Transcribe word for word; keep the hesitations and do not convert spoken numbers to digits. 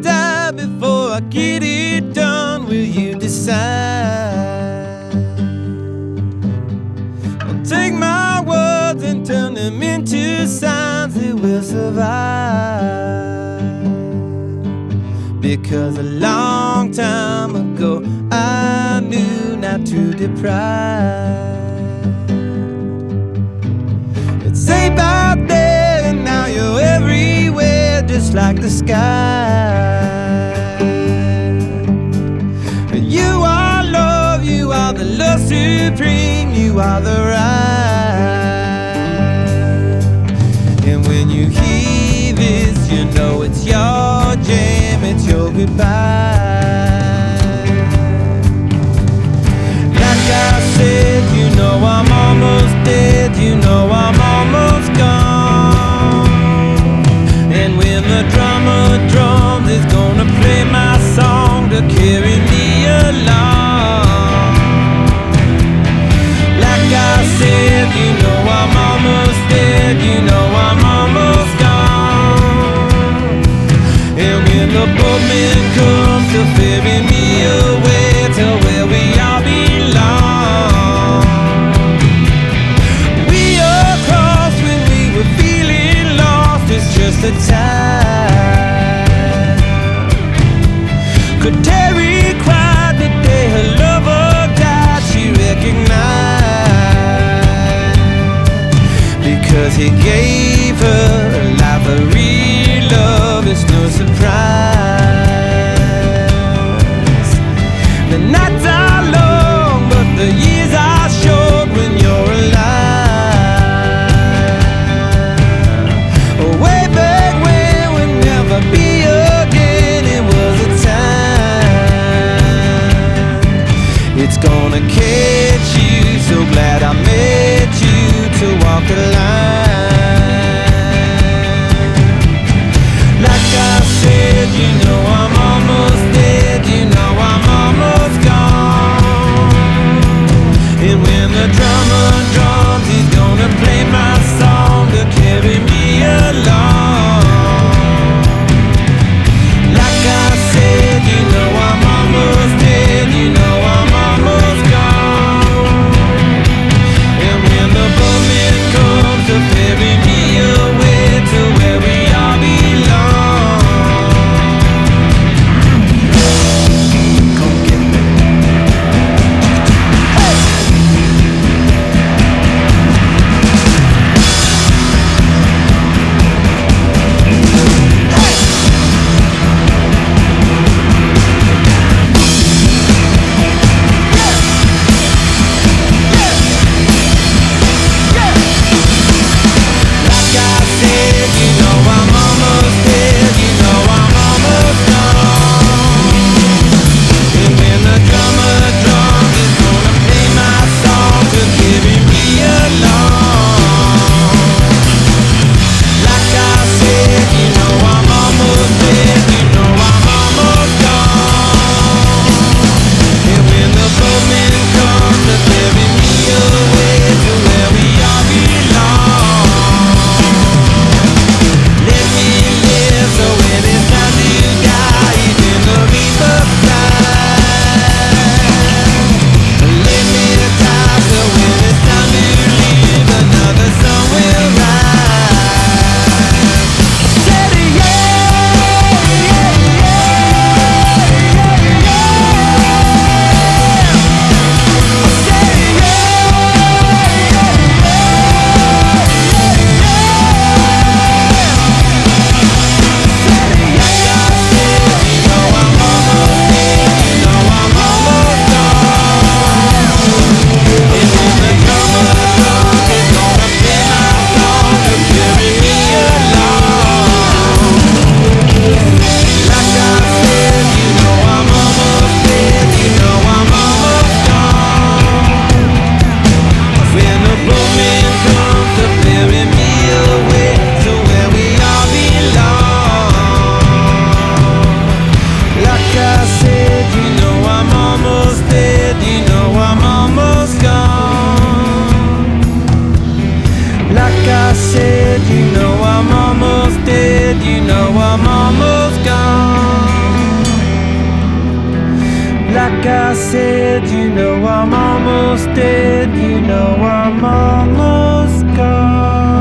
die before I get it done? Will you decide? I'll take my words and turn them into signs that will survive. Because a long time ago I knew not to deprive. It's safe out there and now you're everywhere, just like the sky. You are love, you are the love supreme, you are the right. And when you hear this, you know it's your jam, it's your goodbye. Like I said, you know I'm almost dead, you know I'm almost gone. And when the drummer drums, is gonna play my song to carry me along. Like I said, you know I'm almost dead, you know I'm almost gone. And when the boatman comes to ferry me away to where we all belong, we all crossed when we were feeling lost. It's just a time. Could Terry cried the day her lover died? She recognized, because he gave her a life of real love. It's no surprise. The nights are long, but the years are short when you're alive. Way back when we'll never be again, it was a time. It's gonna catch you, so glad I met you to walk the line. Like I said, you know I'm almost dead, you know I'm almost gone. And when the drummer drums, he's gonna play my song to carry me along. Like I said, you know I'm almost dead, you know I'm almost gone. And when the boatman comes to ferry me away to where we all belong, Like I said, you know I'm almost dead, you know I'm almost gone.